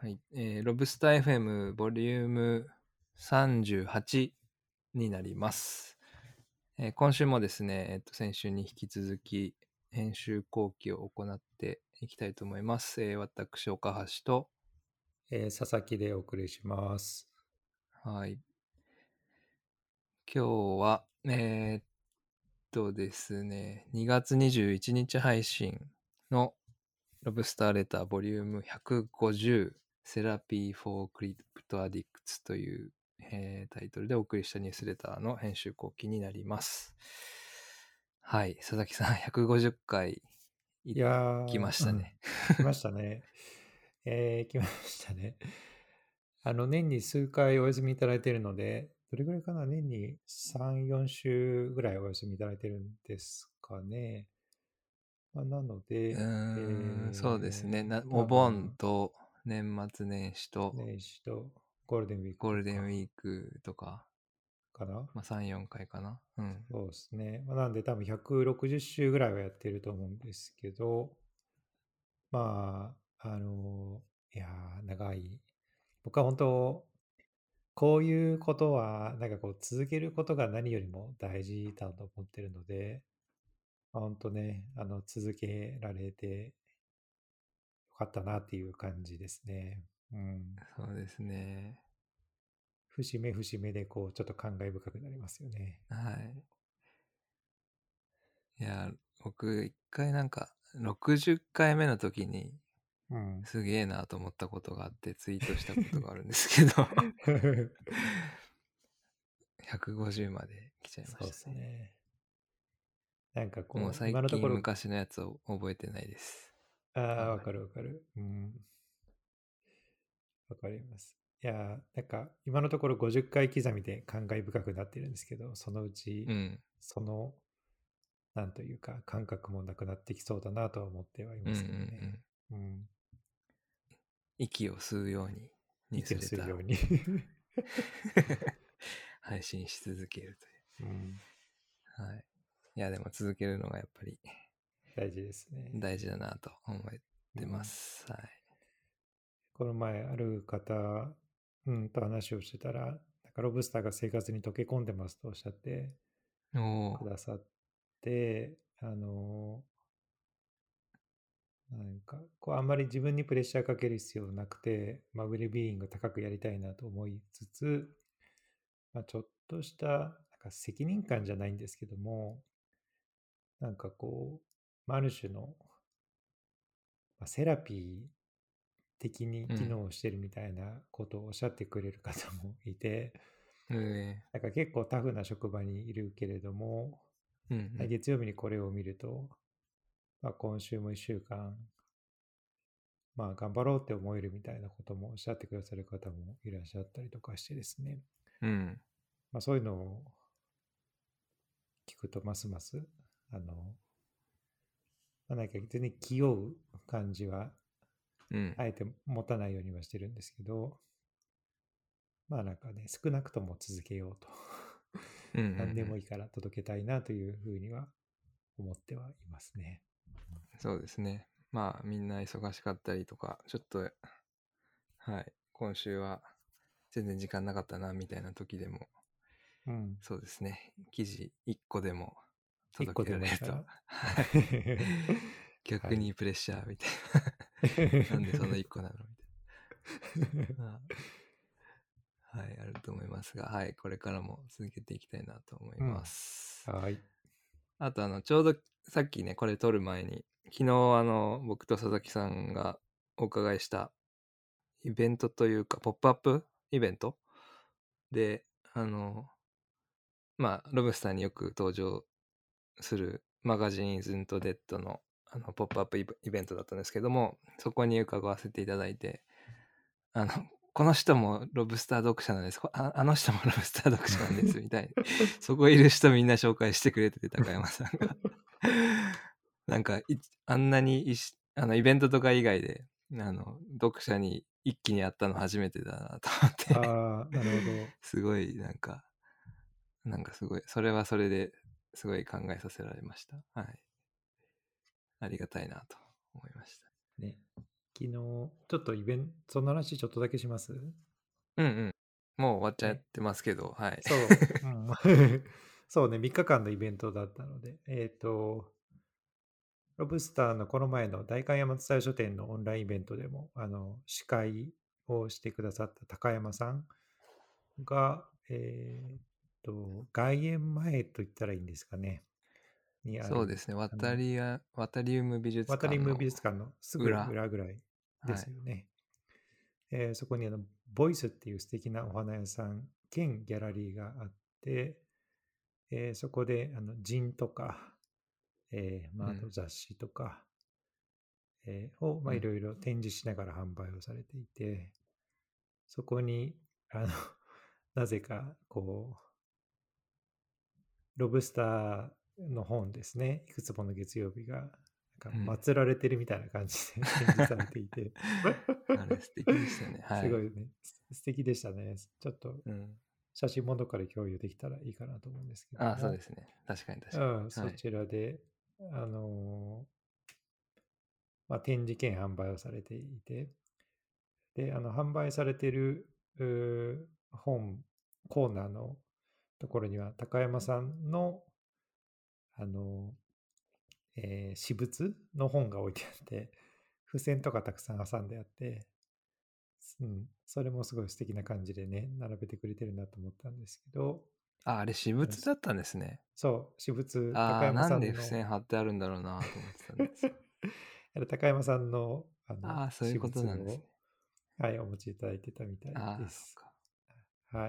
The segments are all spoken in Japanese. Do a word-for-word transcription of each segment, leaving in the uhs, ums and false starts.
はい、えー、ロブスター エフエム ボリュームさんじゅうはちになります。えー、今週もですね、えーと、先週に引き続き編集後期を行っていきたいと思います。えー、私、岡橋と、 えー、佐々木でお送りします。 はい。今日は、えー、っとですね、にがつにじゅういちにち配信のロブスターレターボリュームひゃくごじゅうセラピー for Crypto Addicts という、えータイトルでお送りしたニュースレターの編集後期になります。はい、佐々木さんひゃくごじゅっかいいやきまー、うん、 したね。 来ましたね。えー、来ましたね。あの、年に数回お休みいただいているので、どれぐらいかな、年にさん、よん週ぐらいお休みいただいてるんですかね。まあ、なのうで、 ーん、そうですね。 えー、 なお多盆分、 と年末年始と年始とゴールデンウィークゴーとかルデンウィークとか、 かな。 まあ、さん、よんかいかな。うん。 そうですね。まあ、なんで多分ひゃくろくじゅっ週ぐらいはやってると思うんですけど、まあ、あの、いやー、長い。僕は本当、こういうことは、なんかこう、続けることが何よりも大事だと思ってるので、まあ、本当ね、あの、続けられてよかったなっていう感じですね。うん。 そうですね。 節目節目で、こう、ちょっと感慨深くなりますよね。 はい。いや、僕一回なんかろくじゅっかいめの時にうん。 すげえなと思ったことがあってツイートしたことがあるんですけどひゃくごじゅうまで来ちゃいまそうでしたね。 すね。なんかこう、 もう最今のところ、 近昔のやつを覚えてないです。 ああ、わあんまり。 かるわかる。うん。わかります。いや、なんか今のところごじゅっかい刻みで感慨深くなってるんですけど、そのうち、 うん。 その、なんというか、感覚もなくなってきそうだなとは思ってはいまうんうんうすけどね。 ん。 うん。 息を吸うようにニュー息をスレターをするように配信し続けるうん。 という。はい。いや、でも続けるのがやっぱり大事ですね。 大事だなと思ってまうん。 す。はい。 この前、ある方、うん、と話をしてたら、なんかロブスターが生活に溶け込んでますとおっしゃっておー。 くださって、あの、なんか、こう、あんまり自分にプレッシャーかける必要なくて、まあ、ウェルビーイング高くやりたいなと思いつつ、まあ、ちょっとした、なんか責任感じゃないんですけども、なんかこう、まあある種の、まあ、セラピー的に機うん。 能してるみたいなことをおっしゃってくれる方もいて、 えなんか結構タフな職場にいるけれども、 ー、うんうん。 月曜日にこれを見ると、まあ、今週もいっしゅうかん、まあ、頑張ろうって思えるみたいなこともおっしゃってくださる方もいらっしゃったりとかしてですね。 うん。 まあ、そういうのを聞くとますます、あの、まあ、なんか全然気負う感じは、 うん。 あえて持たないようにはしてるんですけど、まあなんかね、少なくとも続けようと。 うんうんう何でもん。 いいから届けたいなというふうには思ってはいますね。 そうですね。まあみんな忙しかったりとか、ちょっと、はい、今週は全然時間なかったなみたいな時でも、 うん。 そうですね。記事いっこでも一個届けられると、 でもいいから。 はい。逆はい。 にプレッシャーみたいな。なんでそのいっこなのみたいな。はい、あると思いますが、はい、これからも続けていきたいなと思いまうん。 す。 はい。 あと、あの、ちょうどさっきね、これ撮る前に、昨日、あの、僕と佐々木さんがお伺いしたイベントというか、ポップアップイベントで、あの、まあ、ロブスターによく登場するマガジンズントデッドのあのポップアップイベントだったんですけども、そこに伺わせていただいて、あの、この人もロブスター読者なんです。ああの人もロブスター読者なんです、みたいに。そこいる人みんな紹介してくれてて、高山さんが。なんかい、あんなにいしあのイベントとか以外で、あの、読者に一気に会ったの初めてだなと思って、 ああ、なるほど。 すごい、なんか、なんかすごい、それはそれですごい考えさせられました。はい。ありがたいなと思いました。 ね。 昨日、ちょっとイベント、その話ちょっとだけします？ うんうん。もう終わっちゃっね。 てますけど、はい。 そう、うん。そうね、みっかかんのイベントだったので、えっ、と、ロブスターのこの前の代官山伝え書店のオンラインイベントでも、あの、司会をしてくださった高山さんが、えっ、と、外苑前と言ったらいいんですかね、にある、 そうですね。 あの、 渡りや、渡りウム美術渡りム館の美術館のすぐ裏。 裏ぐらいではい。 すよね。えーそこにあの、ボイスっていう素敵なお花屋さん兼ギャラリーがあって、えーそこであのジンとか、えーまあ、あとうん。 雑誌とか、えーを、まあ、いうん。 ろいろ展示しながら販売をされていて、そこに、あの、なぜか、こう、ロブスターの本ですね、いくつもの月曜日が、なんかうん。 祀られてるみたいな感じで展示されていて、 あれ素敵でしたね。はい。 すごいね、す素敵でしたね。ちょっとうん。 写真もどっかで共有できたらいいかなと思うんですけどああ、そうでも、 すね。確かに確かうん、 に。はい。 そちらで、あのーまあ、展示券販売をされていて、で、あの、販売されているうー本、コーナーのところには、高山さんの、あの、えー私物の本が置いてあって、付箋とかたくさん挟んであって、うん、それもすごい素敵な感じでね、並べてくれてるなと思ったんですけど、 あ、あれ私あのそ物だったんですね。 そう、私物、高ああ、 山なんでさんの付箋貼ってあるんだろうなと思ってたんですよ。 あの高山さんのあのああ、そういう私こと物を、 なんですね。 はい、お持ちいただいてたみたいああ、そっです。 か。 はい。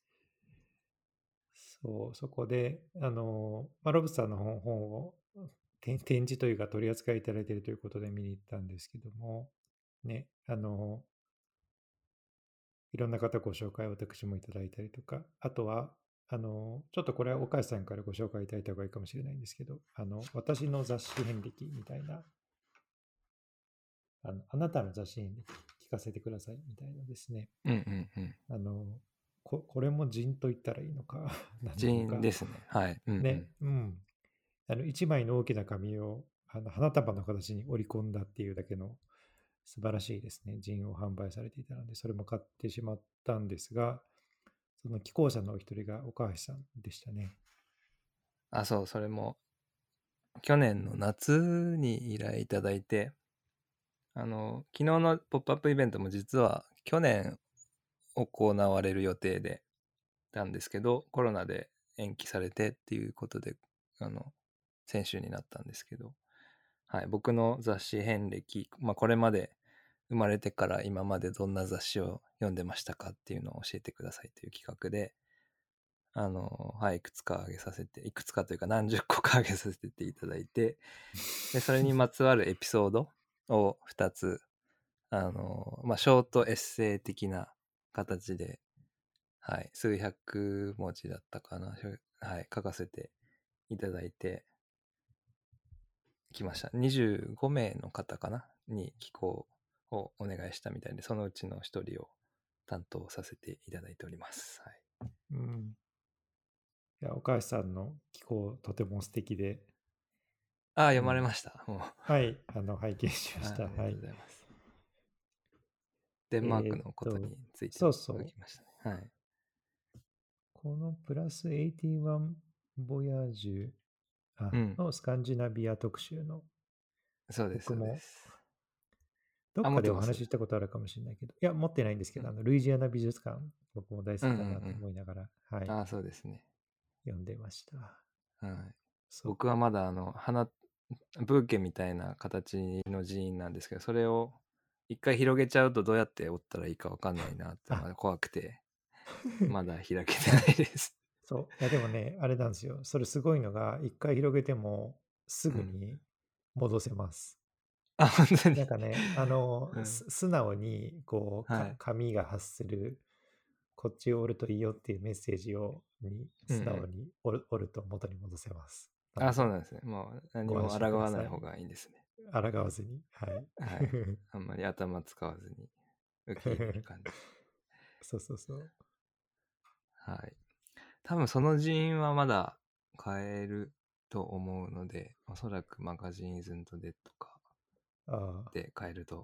そう、そこで、あの、まあ、ロブスターの本本を展展示というか取り扱いいただいているということで見に行ったんですけども、ね、あの、いろんな方ご紹介を私もいただいたりとか、あとは、あの、ちょっとこれは岡橋さんからご紹介いただいた方がいいかもしれないんですけど、あの、私の雑誌遍歴みたいな、あの、あなたの雑誌遍歴聞かせてくださいみたいなですね、 うんうんうん。 あの、ここれも人と言ったらいいのか、何な人のか、 ですね。はい。うんうん。 ね、うん。あの、一枚の大きな紙を、あの、花束の形に折り込んだっていうだけの素晴らしいですね、ジンを販売されていたので、それも買ってしまったんですが、その寄稿者のお一人が岡橋さんでしたね。 あ、そう、それも去年の夏に依頼いただいて、あの、昨日のポップアップイベントも実は去年行われる予定でたんですけど、コロナで延期されてっていうことで、あの、先週になったんですけど、はい、僕の雑誌遍歴、まあ、これまで生まれてから今までどんな雑誌を読んでましたかっていうのを教えてくださいという企画で、あの、はい、いくつか挙げさせて、いくつかというか何十個か挙げさせていただいて、で、それにまつわるエピソードをふたつ、あの、まあ、ショートエッセイ的な形で、はい、数百文字だったかな、はい、書かせていただいてきました。にじゅうごめいの方かなに寄稿をお願いしたみたいで、そのうちのひとりを担当させていただいております。はい、 うん。いや、岡橋さんの寄稿、とても素敵で、 ああ、読まれうん。 ました。もうはい、あの、拝見しまあ。 した。 ありがとうはい。 ございます。デンマーえーっクのことと、 についてそうそう。 書きましたね。はい。 このプラスはちじゅういちボヤージュあうん。 のスカンジナビア特集の、 そうです、 僕もそうです。あ、 どっかでお持ってます。 話ししたことあるかもしれないけど、いや、持ってないんですけど、 うん。 あの、ルイジアナ美術館、僕も大好うんうきだなとん思いながら、はうん。 い、 ああ、そうですね。 読んでました。 はい。 そう。 僕はまだあの、花、ブーケみたいな形の寺院なんですけど、それを一回広げちゃうとどうやって折ったらいいかわかんないなってまあ、 だ怖くて、まだ開けてないや、 いです。 そう。いや、でもね、あれなんですよ。それすごいのが、一回広げても、すうん。 ぐに戻せます。 あ、本当に。 なんかね、あの、 うん。 す素直に、こう、か、 はい。 紙が発する、こっちを折るといいよっていうメッセージを、に、素直うんうん。 に折る、折ると元に戻せます。なあ、 ので、 そうなんですね。もう何ご安も抗心ください。 わない方がいいんですね。 抗わずに。はい。 はい。あんまり頭使わずに受け入れる感じ。 そうそうそう。 はい。多分その人員はまだ買えると思うので、おそらくマガジンズントデとかああ、 で買えると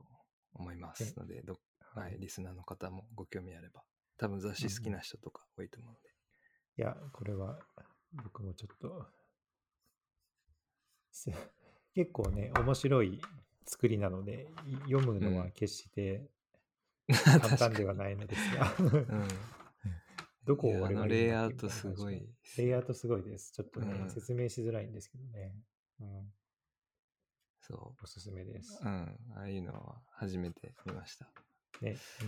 思いまね、 すので、どははい、リスナーの方もご興味あれば、多分雑うんうん。 誌好きな人とか多いと思うので。 いや、これは僕もちょっと、す結構ね、面白い作りなので、い読むのはうん。 決して簡単では確かに。 ないのですが、 うん。 どこいや、あのを俺が読んだっけみたレイアウトいな感じが。 すごいですよ。 レイアウトすごいです。ちょっとね、 うん。 説明しづらいんですけどね。うん、 そおすすめでう。 す。 うん。ああいうのは初めて見ました。 ね、うん。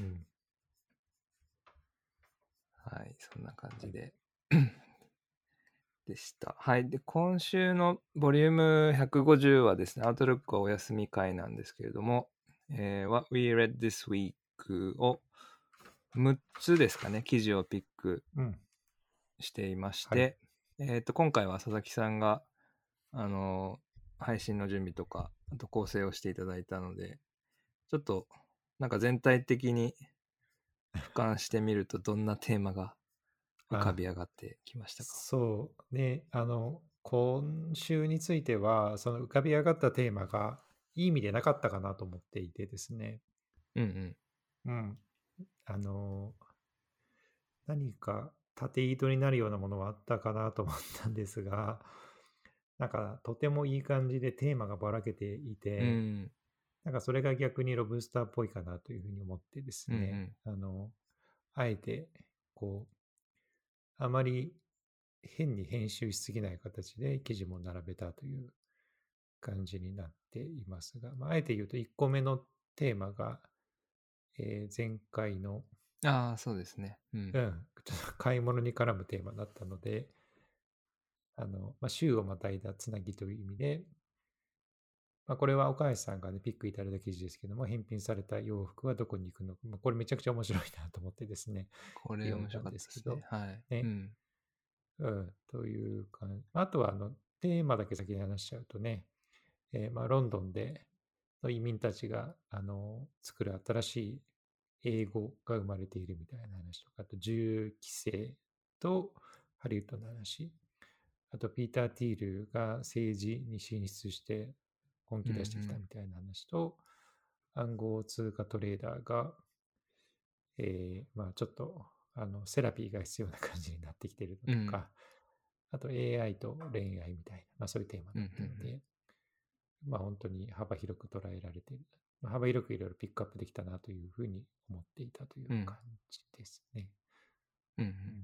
はい、そんな感はい。 じででした。はい。で、今週のボリュームひゃくごじゅうはですね、アウトルックはお休み会なんですけれども、えー、What We Read This Week をむっつですかね、記事をピックうん。 していましはい。 て、えっと、今回は佐々木さんが、あの、配信の準備とか、あと構成をしていただいたので、ちょっと、なんか全体的に俯瞰してみると、どんなテーマが浮かあ、 び上がってきましたか？ そうね、あの、今週については、その浮かび上がったテーマがいい意味でなかったかなと思っていてですね。 うんうん。 うん。あの、何か縦糸になるようなものはあったかなと思ったんですが、なんかとてもいい感じでテーマがばらけていて、 うん。 なんかそれが逆にロブスターっぽいかなというふうに思ってですね、 うんうん。 あの、あえて、こう、あまり変に編集しすぎない形で記事も並べたという感じになっていますが、まあ、あえて言うといっこめのテーマが、えー前回の、 ああ、そうですね。うん。 うん、ちょっと買い物に絡むテーマだったので、あの、まあ、週をまたいだつなぎという意味で、まあ、これは岡橋さんがね、ピックいただいた記事ですけども、返品された洋服はどこに行くのか、まあ、これめちゃくちゃ面白いなと思ってですね、 これ面白読んだんかったですね。 ですけど、 はい。うね、 ん。 うん、というか、あとはあの、テーマだけ先に話しちゃうとね、えーまあ、ロンドンでの移民たちがあの作る新しい英語が生まれているみたいな話とか、あと銃規制とハリウッドの話、あとピーター・ティールが政治に進出して本うんう気出してきたん。 みたいな話と、暗号通貨トレーダーが、えーまあ、ちょっとあのセラピーが必要な感じになってきているのうん。 とか、あと エーアイ と恋愛みたいな、まあ、そういうテーマだっうんうんうん。 たので、まあ、本当に幅広く捉えられている。まあ、幅広くいろいろピックアップできたなというふうに思っていたといううん。 感じですね。 うんうん。 うん、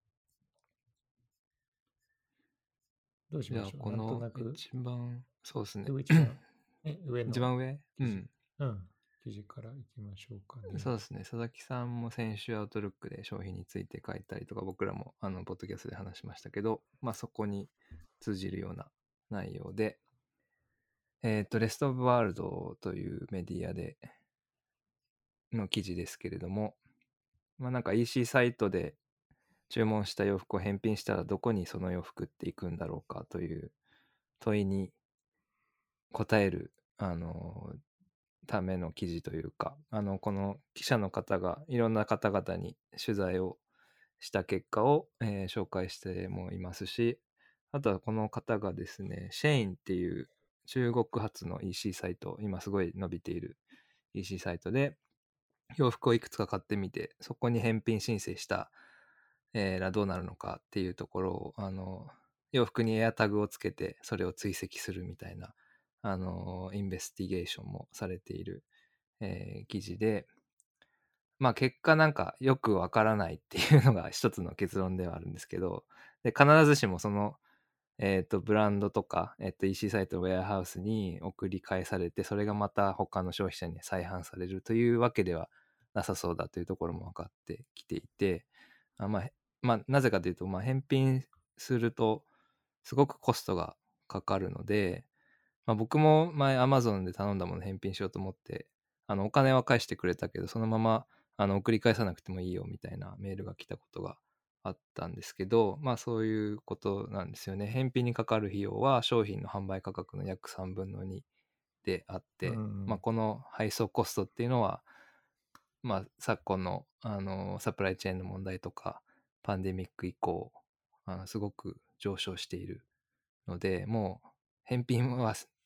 どうしじゃあ、 ましょう。なんとこのなく、 一番、そうですね。 which one？ね、上の一番上う記事。 ん。 うん。記事からいきましょうかね。 そうですね。佐々木さんも先週アウトルックで商品について書いたりとか、僕らもあのポッドキャストで話しましたけど、まあそこに通じるような内容で、えっと、レストオブワールドというメディアでの記事ですけれども、まあなんか イーシー サイトで注文した洋服を返品したらどこにその洋服って行くんだろうかという問いに答える、あの、ための記事というか、あの、この記者の方がいろんな方々に取材をした結果を、えー紹介してもいますし、あとはこの方がですね、シェインっていう中国発の イーシー サイト、今すごい伸びている イーシー サイトで、洋服をいくつか買ってみて、そこに返品申請した、えーらどうなるのかっていうところを、あの、洋服にエアタグをつけて、それを追跡するみたいな、あの、インベスティゲーションもされている、えー記事で、まあ結果なんかよくわからないっていうのが一つの結論ではあるんですけど、で必ずしもその、えっと、ブランドとか、えっと、イーシー サイトのウェアハウスに送り返されて、それがまた他の消費者に再販されるというわけではなさそうだというところも分かってきていて、あまあ、まあ、なぜかというと、まあ、返品するとすごくコストがかかるので、まあ、僕も前 Amazon で頼んだもの返品しようと思って、あのお金は返してくれたけど、そのままあの送り返さなくてもいいよみたいなメールが来たことがあったんですけど、まあそういうことなんですよね。返品にかかる費用は商品の販売価格の約さんぶんのにであっうて、まあん。 この配送コストっていうのは、まあ昨今のあのサプライチェーンの問題とか、パンデミック以降、あのすごく上昇しているので、もう返品は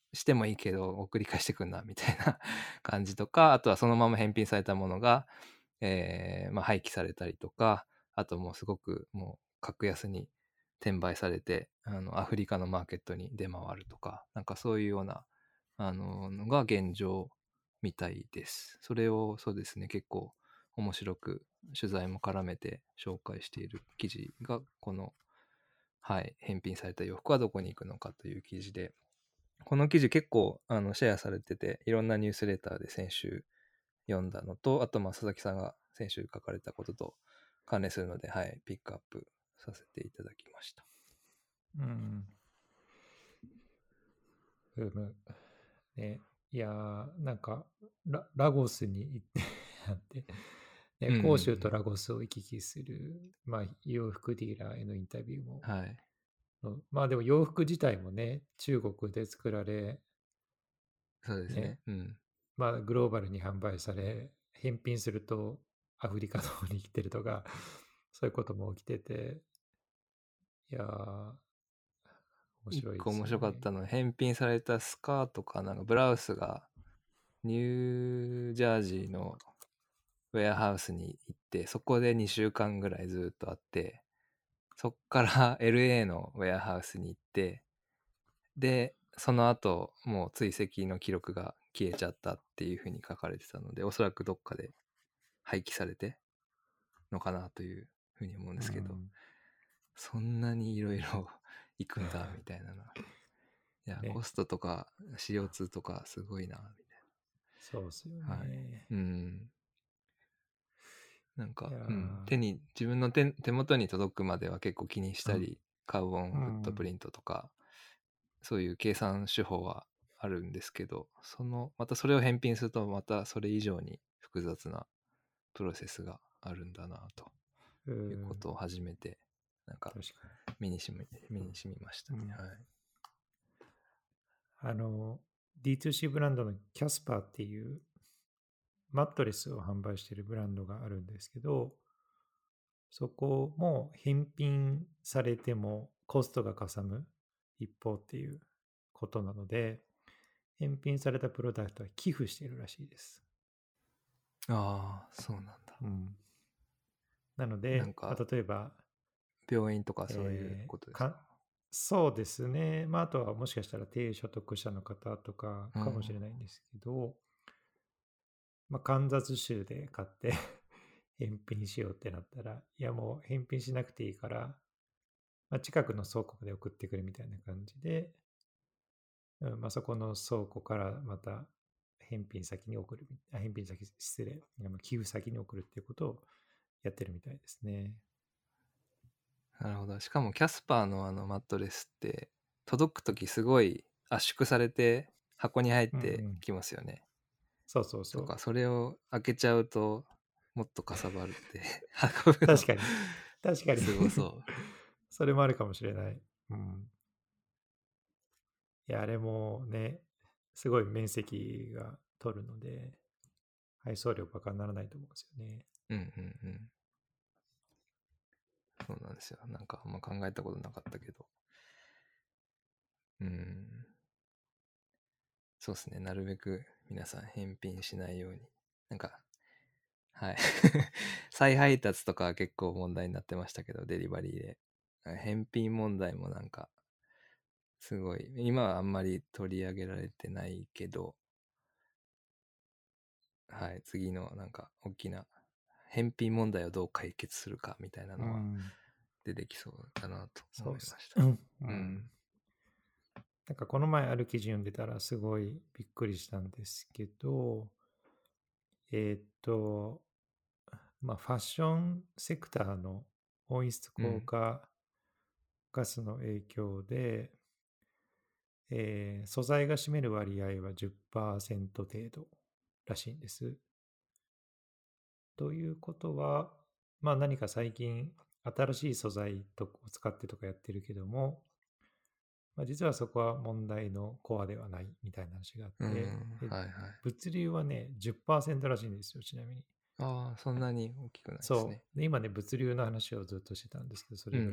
してもいいけど送り返してくんなみたいな感じとか、あとはそのまま返品されたものが、えーまあ、廃棄されたりとか、あともうすごくもう格安に転売されて、あのアフリカのマーケットに出回るとか、なんかそういうようなあののが現状みたいです。それをそうですね、結構面白く取材も絡めて紹介している記事がこの、はい、返品された洋服はどこに行くのかという記事で、この記事結構あのシェアされてて、いろんなニュースレターで先週読んだのと、あとまあ佐々木さんが先週書かれたことと関連するので、はい、ピックアップさせていただきました。 うん。うむ。ね、いやー、なんかラ、ラゴスに行ってあって、ね、 うんうんうん広州とラゴスを行き来する、まあ、洋服ディーラーへのインタビューも、 はい。 うんまあでも洋服自体もね、中国で作られ、 そうですね、 ね。うん。 まあグローバルに販売され、返品するとアフリカの方に来てるとか、そういうことも起きてて、いやー、面一白いで個面白かっすよね。 たのは、返品されたスカートかなんかブラウスがニュージャージーのウェアハウスに行って、そこでにしゅうかんぐらいずっとあって、そっから エルエー のウェアハウスに行って、で、その後、もう追跡の記録が消えちゃったっていうふうに書かれてたので、おそらくどっかで廃棄されてのかなというふうに思うんうですけど、 ん。 そんなにいろいろ行くんだみたいなの。いや、 ね、 コストとか シーオーツー とかすごいな、みそうっすよたいな。はい。 ね。 うん。なんか、 いやうん、 ー、 手に、自分の手手元に届くまでは結構気にしうん。 たり、カーボンうフットプん。 リントとか、そういう計算手法はあるんですけど、その、またそれを返品すると、またそれ以上に複雑なプロセスがあるんだな、とういうこん。 とを初めて、なんか、 確か身にしみ、身にしみましたに。うね。 ん。 はい。 あの、ディーツーシー ブランドのキャスパーっていうマットレスを販売しているブランドがあるんですけど、そこも返品されてもコストがかさむ一方っていうことなので、返品されたプロダクトは寄付しているらしいです。 ああ、そうなんだ。 うん、なので、まなんか、 あ、例えば、 病院とかそういうえーかことですか。 そうですね。まあ、あとはもしかしたら低所得者の方とかうん。 かもしれないんですけど、まあ、カンザス州で買って返品しようってなったら、いやもう返品しなくていいから、まあ、近くの倉庫まで送ってくるみたいな感じで、うんまあ、そこの倉庫からまた返品先に送る、あ返品先、失礼、あの寄付先に送るっていうことをやってるみたいですね。 なるほど。しかもキャスパーのあのマットレスって届くときすごい圧縮されて箱に入っうんうん。 てきますよね。 そうそうそう。 とか、それを開けちゃうともっとかさばるって運ぶの確かに。確かにすごそう。 それもあるかもしれない。うん。いや、あれもね、すごい面積が取るので、配送料バカにならないと思うんですよね。 うんうんうん。そうなんですよ。なんかあんま考えたことなかったけど。うん。そうですね。なるべく皆さん返品しないように。なんか、はい。再配達とかは結構問題になってましたけど、デリバリーで。返品問題もなんか、すごい、今はあんまり取り上げられてないけど、はい、次のなんか大きな返品問題をどう解決するかみたいなのはうん。 出てきそうだなとそうっす。 思いました。 うん。ううん。 ん。なんかこの前ある記事読んでたらすごいびっくりしたんですけど、えーっと、まあファッションセクターの温室うん。 効果ガスの影響で、えー素材が占める割合はじゅっパーセント程度らしいんです。ということは、まあ何か最近新しい素材とを使ってとかやってるけども、まあ、実はそこは問題のコアではないみたいな話があっうん。 て、ではいはい。 物流はね、じゅっパーセントらしいんですよ、ちなみに。 ああ、そんなに大きくないですね。 そう。で、今ね、物流の話をずっとしてたんですけど、それぐらうん。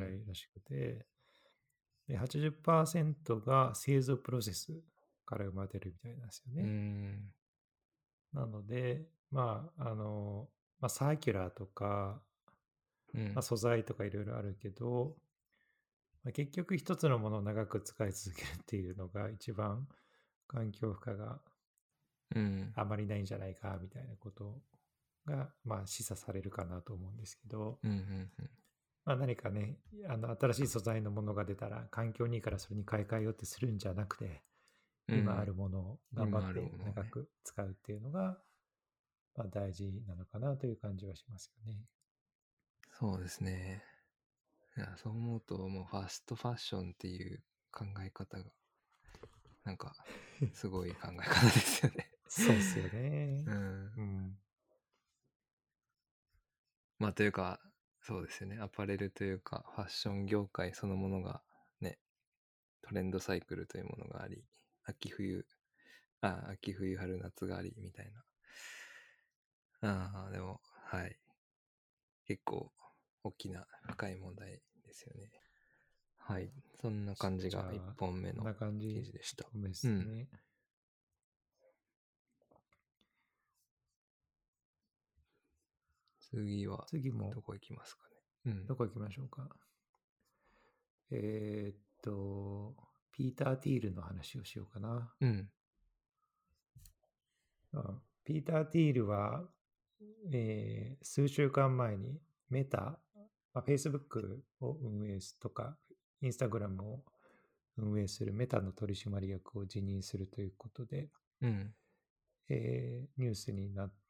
いらしくて、で、はちじゅっパーセントが製造プロセスから生まれてるみたいなんですようね。 ん。 なので、まあ、あの、まあ、サーキュラーとか、まあ、 うん。 素材とかいろいろあるけど、まあ、結局一つのものを長く使い続けるっていうのが一番環境負荷がうん。 あまりないんじゃないかみたいなことが、まあ、示唆されるかなと思うんですけど、 うん。うん。 まあ、何かね、あの新しい素材のものが出たら環境にいいからそれに買い替えようってするんじゃなくて、 うん。 今あるものを頑張今あるって長ものをね。 く使うっていうのが、まあ、大事なのかなという感じはしますよね。 そうですね。いや、そう思うと、もうファストファッションっていう考え方が、なんか、すごい考え方ですよね。 そうっすよね。 うん。 うん。 まあ、というか、そうですよね。アパレルというか、ファッション業界そのものがね、トレンドサイクルというものがあり、秋冬、あ、秋冬春夏があり、みたいな。ああ、でも、はい。結構、大きな深い問題ですよね。はい。そんな感じじゃが1 あ、 本目のこんな感じ、 記事でした。 ごめんでうん。 すね。 次は、 次も、 どこ行きますかね。うん。 どこ行きましょうか。えーっと、ピーター・ティールの話をしようかな。 うん。 うん、ピーター・ティールは、えー数週間前にメタ、まあ、Facebook を運営すとか、Instagram を運営するメタの取締役を辞任するということで、 うん。 えーニュースになって、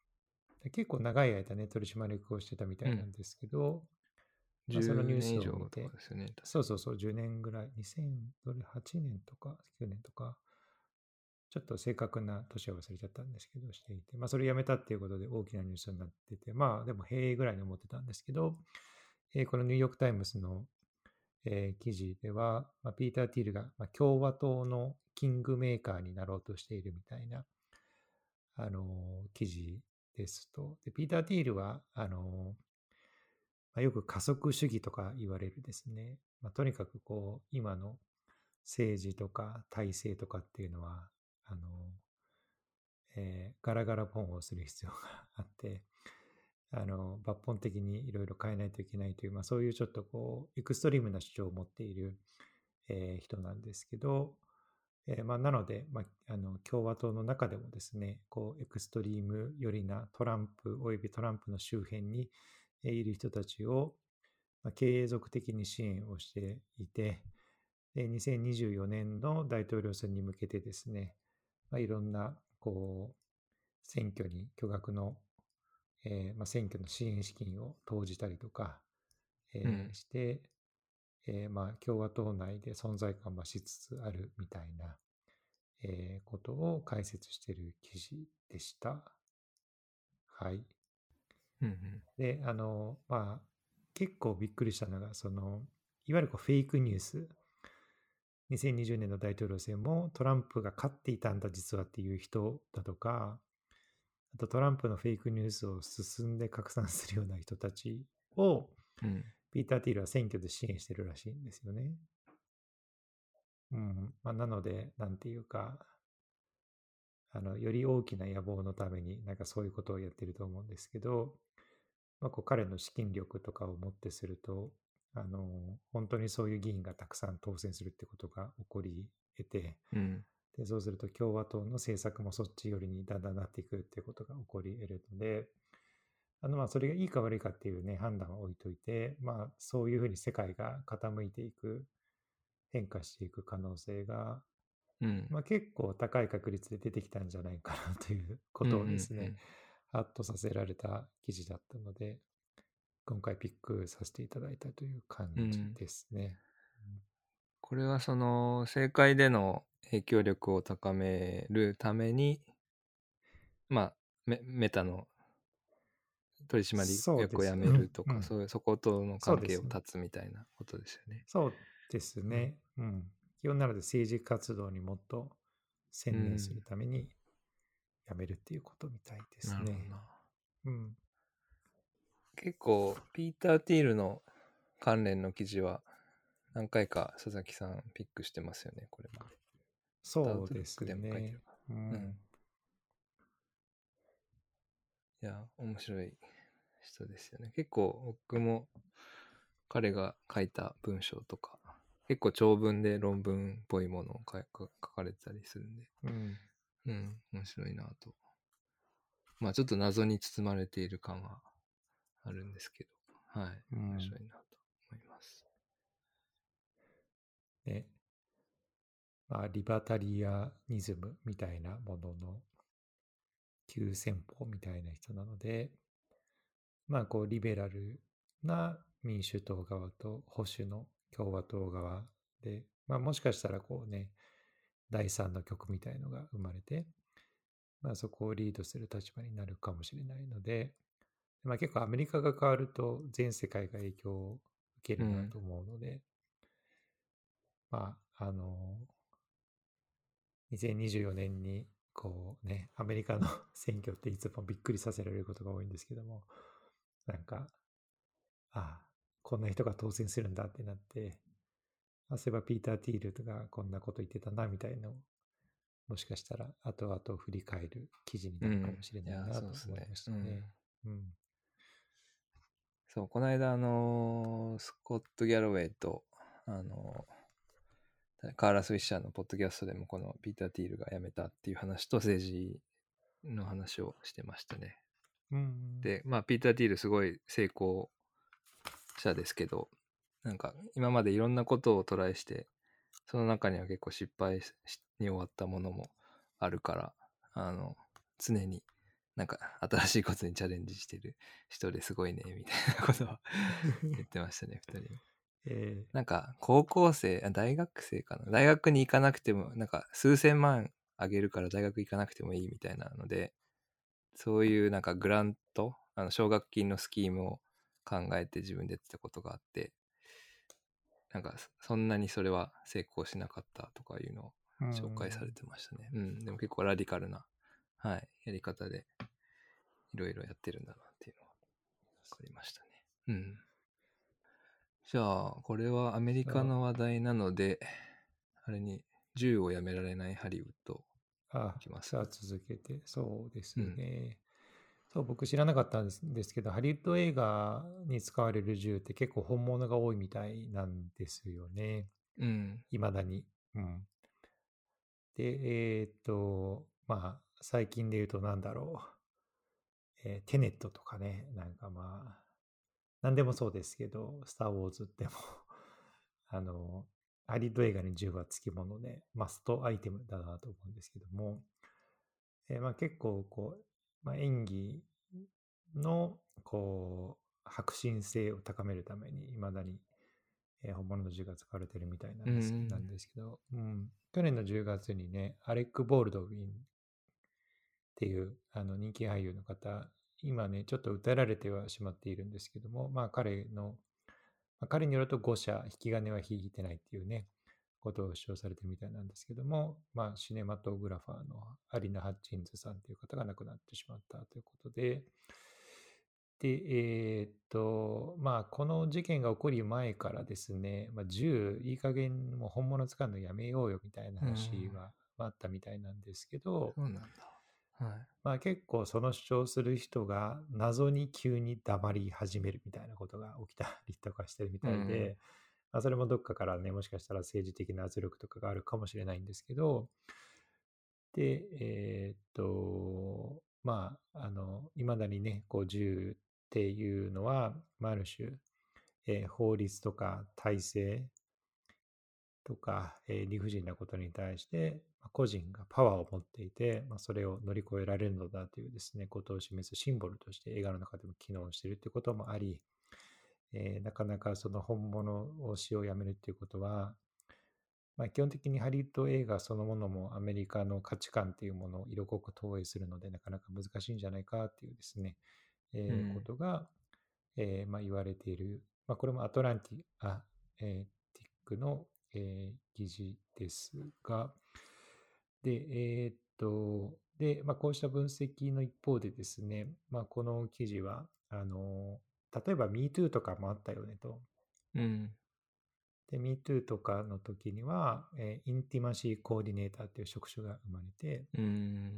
結構長い間ね、取締役をしてたみたうん。 いなんですけど、まあ、そのニ 10 ュース年以上を見て、 とかですよね、確か。 そうそうそう、じゅうねんぐらい、にせんはちねんとかきゅうねんとか、ちょっと正確な年は忘れちゃったんですけど、していて、まあ、それやめたっていうことで大きなニュースになってて、まあ、でも、へえぐらいに思ってたんですけど、えーこのニューヨーク・タイムズの、えー記事では、まあ、ピーター・ティールが、まあ、共和党のキングメーカーになろうとしているみたいな、あのー記事ですと。で、ピーター・ティールは、あのーまあ、よく加速主義とか言われるですね。まあ、とにかくこう、今の政治とか体制とかっていうのは、あの、えーガラガラポンをする必要があって、あの、抜本的にいろいろ変えないといけないという、まあそういうちょっとこう、エクストリームな主張を持っている、えー人なんですけど、えーまあなので、まあ、あの、共和党の中でもですね、こう、エクストリーム寄りなトランプおよびトランプの周辺にえーいる人たちを、まあ、継続的に支援をしていて、でにせんにじゅうよねんの大統領選に向けてですね、まあ、いろんなこう選挙に巨額の、えーまあ、選挙の支援資金を投じたりとか、えーうん。 して、えーまあ、共和党内で存在感を増しつつあるみたいな、えーことを解説している記事でした。はい。 うん。 で、あの、まあ、結構びっくりしたのが、その、いわゆるこうフェイクニュース、にせんにじゅうねんの大統領選もトランプが勝っていたんだ実はっていう人だとか、あとトランプのフェイクニュースを進んで拡散するような人たちを、 うん。 ピーター・ティールは選挙で支援してるらしいんですよね。うん。まあ、なので、なんていうか、あの、より大きな野望のために、なんかそういうことをやってると思うんですけど、まあ、こう彼の資金力とかをもってすると、あの、本当にそういう議員がたくさん当選するってことが起こり得て、 うん。 で、そうすると共和党の政策もそっち寄りにだんだんなっていくっていうことが起こり得るので、あの、まあ、それがいいか悪いかっていうね、判断は置いといて、まあ、そういうふうに世界が傾いていく、変化していく可能性が、 うん。 まあ、結構高い確率で出てきたんじゃないかなというこうん。うとをですね、 ん。 ハッとさせられた記事だったので、今回ピックさせていただいたという感じうん。 ですね。 これはその政界での影響力を高めるために、まあ、メメタの取締役を辞そうです。うん、 めるとか、 うん。 そういうそことの関係をそうですね。 断つみたいなことですよね。 そうですうん。 ね。うん。基本なので政治活動にもっとう専念するん。 ために辞めるっていうことみたいですね。 なるほどな。 うん。 結構、ピーター・ティールの関連の記事は何回か佐々木さんピックしてますよね、これまで。 そうでアウトルックでも書いてすね。 るかうな。うん。 ん。 いや、面白い人ですよね。結構僕も彼が書いた文章とか、結構長文で論文っぽいものを書書かれてたりするんで、 うん。 うん、面白いなと。まあちょっと謎に包まれている感はあるんですけど、はい、 うん。 面白いなと思います。 ね。まあ、リバタリアニズムみたいなものの急先鋒みたいな人なので、まあ、こう、リベラルな民主党側と保守の共和党側で、まあ、もしかしたらこうね、第三の極みたいのが生まれて、まあ、そこをリードする立場になるかもしれないので、まあ、結構アメリカが変わると全世界が影響を受けうん、 るなと思うので、まあ、あの、にせんにじゅうよねんにこうね、アメリカの選挙っていつもびっくりさせられることが多いんですけども、なんか、ああ、こんな人が当選するんだってなって、あ、そういえばピーター・ティールとかこんなこと言ってたなみたいなのを、もしかしたら後々振り返る記事になるかうん、 もしれないいや、 なと思いそうですね。うん。 ましたね。うん。 そう、この間、あのースコット・ギャロウェイと、あのーカーラス・ウィッシャーのポッドキャストでもこのピーター・ティールが辞めたっていう話と政治の話をしてましたね。 うん。 で、まあ、ピーター・ティールすごい成功者ですけど、なんか今までいろんなことをトライして、その中には結構失敗に終わったものもあるから、あの、常になんか新しいことにチャレンジしてる人ですごいね、みたいなことは言ってましたね、二人も。 えなんか高校生、あ大学生かな。大学に行かなくても、なんか数千万あげるから大学行かなくてもいいみたいなので、そういうなんかグラント、あの奨学金のスキームを考えて自分でやってたことがあって、なんかそんなにそれは成功しなかったとかいうのをー、う紹介されん。 てましたね。うん、でも結構ラディカルな、はい、やり方でいろいろやってるんだなっていうのが分かりましたね。うん。じゃあ、これはアメリカの話題なので、あれに銃をやめられないハリウッドあ、 いきます。 さあ続けて、そうですうん。 ね。そう、僕知らなかったんですですけど、ハリウッド映画に使われる銃って結構本物が多いみたいなんですよね。 うん。 いまだに。うん。で、えーっと、まあ、最近で言うとなんだろう。えーテネットとかね、なんかまあ、なんでもそうですけど、スター・ウォーズでもあの、ハリウッド映画に銃はつきもので、マストアイテムだなと思うんですけども、えーまあ、結構こう、まあ、演技のこう革新性を高めるためにいまだに、えー本物の銃が使われてるみたいなうんですなんん。 ですけど、うん、去年のじゅうがつにね、アレック・ボールドウィンっていうあの人気俳優の方、今ね、ちょっと訴えられてはしまっているんですけども、まあ彼の、まあ、彼によると誤射、引き金は引いてないっていうね、ことを主張されてるみたいなんですけども、まあ、シネマトグラファーのアリナ・ハッチンズさんという方が亡くなってしまったということで、で、えーっと、まあ、この事件が起こる前からですね、まあ、銃、いい加減もう本物使うのやめようよみたいなうん。 話はあったみたいなんですけど、 そうなんだ。はい。 まあ、結構その主張する人が謎に急に黙り始めるみたいなことが起きたりとかしてるみうん。 たいで、まあ、それもどっかからね、もしかしたら政治的な圧力とかがあるかもしれないんですけど、で、えーっと、まあ、あの、いまだにね、こう銃っていうのは、まあ、ある種、えー法律とか体制とか、えー理不尽なことに対して、まあ個人がパワーを持っていて、まあ、それを乗り越えられるのだというですね、ことを示すシンボルとして映画の中でも機能しているということもあり、えーなかなかその本物を使用をやめるということは、まあ、基本的にハリウッド映画そのものもアメリカの価値観というものを色濃く投影するので、なかなか難しいんじゃないかというですね、えーこうん。 とが、えーまあ、言われている。まあ、これもアトランティ、あ、えーティックの、えー記事ですが、で、えーっと、で、まあ、こうした分析の一方でですね、まあ、この記事は、あの、例えば MeToo とかもあったよねと。 うん。 で、MeToo とかの時には、えーインティマシーコーディネーターっていう職種が生まれて、 うん。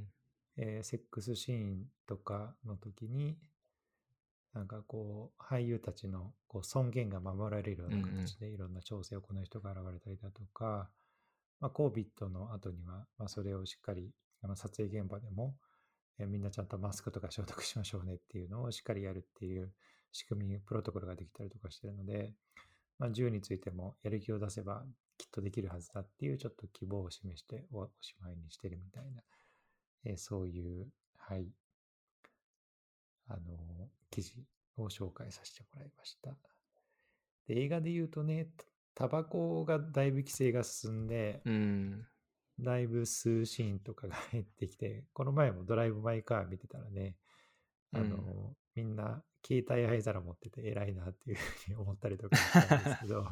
えーセックスシーンとかの時に、なんかこう、俳優たちのこう尊厳が守られるよううんうん。 な形でいろんな調整を行う人が現れたりだとか、まあ、COVID の後には、まあ、それをしっかりあの撮影現場でも、えーみんなちゃんとマスクとか消毒しましょうねっていうのをしっかりやるっていう仕組み、プロトコルができたりとかしてるので、まあ、銃についてもやる気を出せばきっとできるはずだっていうちょっと希望を示しておおしまいにしてるみたいな、えーそういう、はい、あの、記事を紹介させてもらいました。で、映画で言うとね、タバコがだいぶ規制が進んで、 うん。 だいぶ吸うシーンとかが減ってきて、この前もドライブ・マイ・カー見てたらね、あうん。 の、みんな携帯灰皿持ってて偉いなっていうふうに思ったりとかしたんですけど、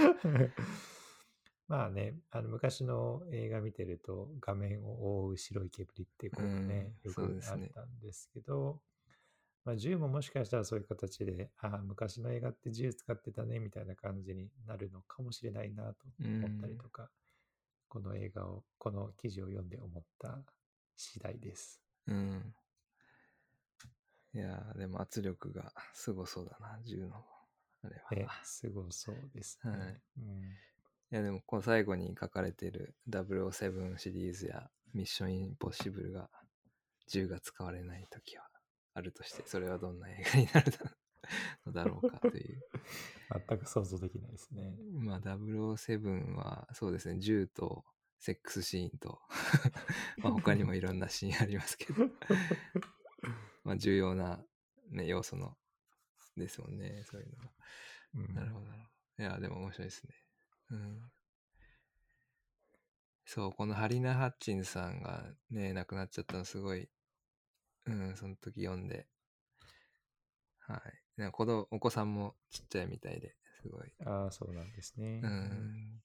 まあね、あの昔の映画見てると画面を覆う白い煙っていううん。 声がね、よそうくあっですね。 たんですけど、まあ、銃ももしかしたらそういう形で、ああ、昔の映画って銃使ってたねみたいな感じになるのかもしれないなとう思ったりん。 とか、この映画を、この記事を読んで思った次第です。 うん。いやー、でも圧力がすごそうだな、銃の。あれね、すごそうですは。はい。 ね。うん。 いや、でも、この最後に書かれてるダブルオーセブンシリーズやミッションインポッシブルが銃が使われないときはあるとして、それはどんな映画になるのだろうかという。 全く想像できないですね。 まあ、ダブルオーセブンはそうですね、銃とセックスシーンと、まあ他にもいろんなシーンありますけど、まあ重要な、ね、要素のですもんね、そういうのが。 うん、 なるほど、なるほど。いや、でも面白いですね。うん。そう、このハリナ・ハッチンさんがね、亡くなっちゃったのすごい、うん、その時読んで、はい。なんか子供お子さんもちっちゃいみたいで、すごい。 ああ、そうなんですね。 ううん、っん。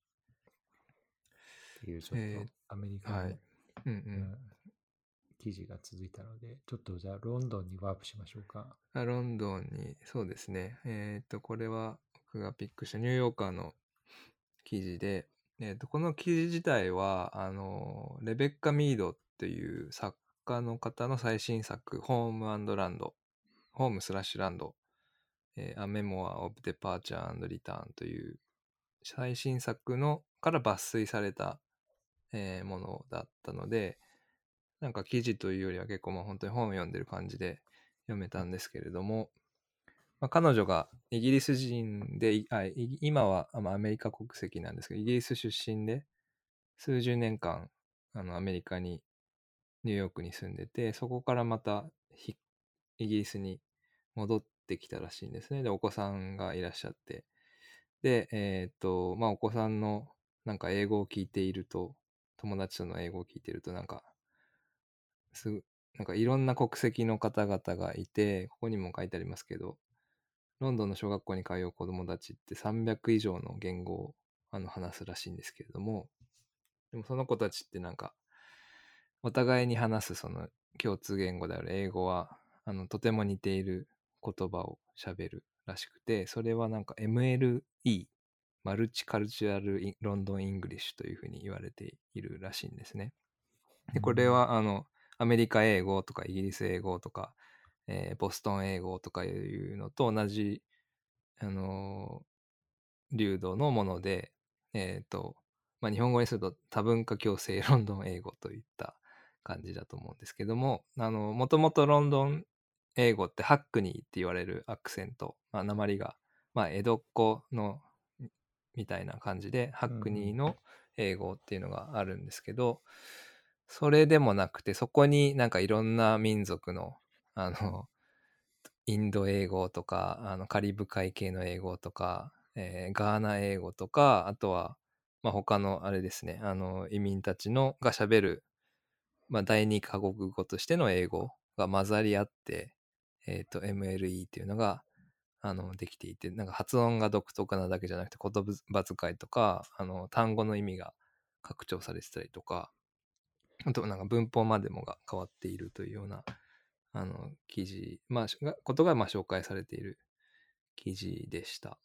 ていうちょっえとアメリカー、はい。 の、 うんうん。 うん、記事が続いたので、ちょっとじゃあロンドンにワープしましょうか。 あロンドンに、そうですね。えっ、と、これは僕がピックしたニューヨーカーの記事で、えっ、と、この記事自体は、あの、レベッカ・ミードっていう作家の方の最新作、ホームランド、ホームスラッシュランド、えー、A Memoir of Departure and Return という最新作のから抜粋された、えーものだったので、なんか記事というよりは結構まあ本当に本を読んでる感じで読めたんですけれども、まあ、彼女がイギリス人で、あ今はまあアメリカ国籍なんですけど、イギリス出身で数十年間あのアメリカにニューヨークに住んでて、そこからまたイギリスに戻ってきたらしいんですね。で、お子さんがいらっしゃって。で、えーっと、まあお子さんのなんか英語を聞いていると、友達との英語を聞いているとなんか、すなんかいろんな国籍の方々がいて、ここにも書いてありますけど、ロンドンの小学校に通う子供たちってさんびゃく以上の言語をあの話すらしいんですけれども、でもその子たちってなんか、お互いに話すその共通言語である英語は、あの、とても似ている言葉を喋るらしくて、それはなんか エムエルイー、マルチカルチュアルロンドンイングリッシュというふうに言われているらしいんですね。で、これうん、 はあの、アメリカ英語とかイギリス英語とか、えーボストン英語とかいうのと同じ、あのー流度のもので、えっと、まあ、日本語にすると多文化共生ロンドン英語といった感じだと思うんですけども、あの、もともとロンドン英語ってハックニーって言われるアクセント、まあ、訛りが、まあ、江戸っ子のみたいな感じで、ハッうん、 クニーの英語っていうのがあるんですけど、それでもなくて、そこになんかいろんな民族の、あの、インド英語とか、あのカリブ海系の英語とか、えーガーナ英語とか、あとは、まあ、他のあれですね、あの移民たちのが喋る、まあ、第二カ国語としての英語が混ざり合って、えっと、エムエルイー っていうのが、あの、できていて、なんか発音が独特なだけじゃなくて、言葉遣いとか、あの、単語の意味が拡張されてたりとか、あとなんか文法までもが変わっているというような、あの、記事、まあ、ことがまあ紹介されている記事でした。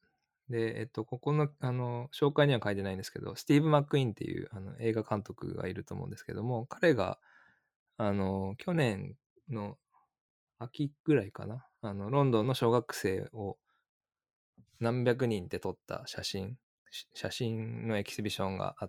で、えっと、ここの、あの、紹介には書いてないんですけど、スティーブ・マックイーンっていうあの映画監督がいると思うんですけども、彼が、あの、去年の秋ぐらいかな、あの、ロンドンの小学生を何百人で撮った写真、写真のエキシビションがあって、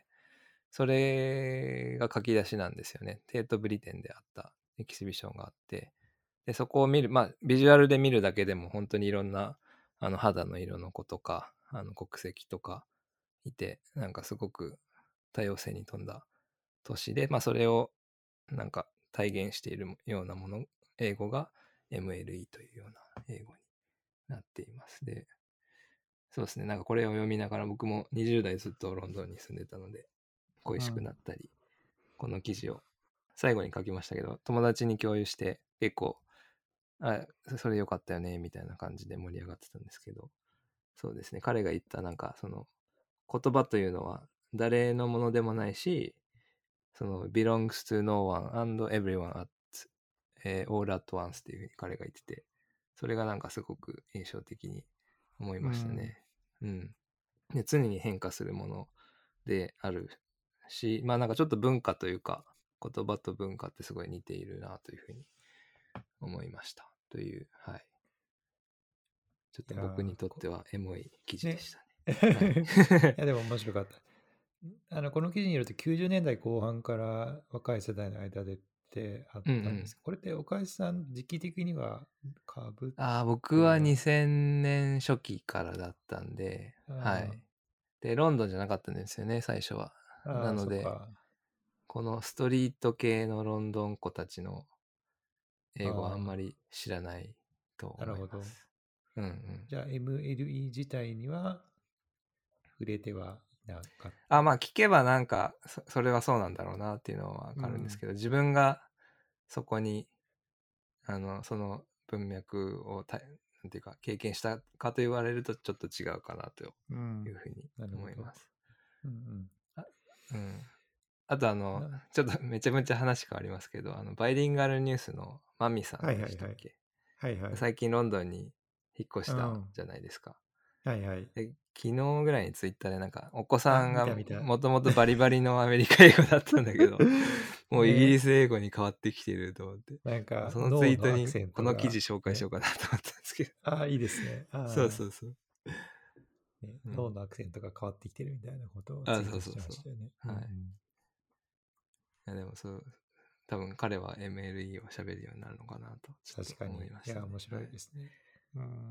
それが書き出しなんですよね。テート・ブリテンであったエキシビションがあって、で、そこを見る、まあ、ビジュアルで見るだけでも本当にいろんな、あの、肌の色の子とか、あの、国籍とかいて、なんかすごく多様性に富んだ都市で、まあ、それをなんか体現しているようなもの、英語が エムエルイー というような英語になっています。で、そうですね、なんかこれを読みながら僕もにじゅう代ずっとロンドンに住んでたので、恋しくなったり、うん、この記事を最後に書きましたけど、友達に共有して結構、あ、それ良かったよね、みたいな感じで盛り上がってたんですけど、そうですね、彼が言ったなんかその言葉というのは誰のものでもないし、その belongs to no one and everyone at、えー、all at once っていうふうに彼が言ってて、それがなんかすごく印象的に思いましたね。うん。うん、で、常に変化するものであるし、まあなんかちょっと文化というか、言葉と文化ってすごい似ているなというふうに思いました。という、はい。ちょっと僕にとってはエモい記事でしたね。ねはい、いやでも面白かった。あのこの記事によるときゅうじゅうねんだいこう半から若い世代の間でってあったんです、うんうん、これって岡井さん時期的にはかぶっては、 あ、僕はにせんねん初期からだったんで、はい。で、ロンドンじゃなかったんですよね、最初は。なので、このストリート系のロンドン子たちの英語はあんまり知らないと思います。なるほど。うんうん、 じゃあ エムエルイー 自体には触れてはいなかった。 あ、まあ聞けばなんか そ, それはそうなんだろうなっていうのはわかるんですけど、うん、自分がそこにあのその文脈をたなんていうか経験したかと言われるとちょっと違うかなというふうに思います。うんうん、あ, うん、あとあのちょっとめちゃめちゃ話変わりますけど、あのバイリンガルニュースのマミさんでしたっけ、はいはいはいはいはい、最近ロンドンに引っ越したじゃないですか。はいはい、で昨日ぐらいにツイッターでなんかお子さんがもともとバリバリのアメリカ英語だったんだけどもうイギリス英語に変わってきてると思って、 なんかそのツイートにこの記事紹介しようかなと思ったんですけど、ね、 ああいいですね。あそうそうそう、 ね、うん、脳のアクセントが変わってきてるみたいなことをツイートしてましたよね。 はい。いやでもそう多分彼は エムエルイー を喋るようになるのかなとちょっと思いました、ね。 いや面白いですね。はい、うん。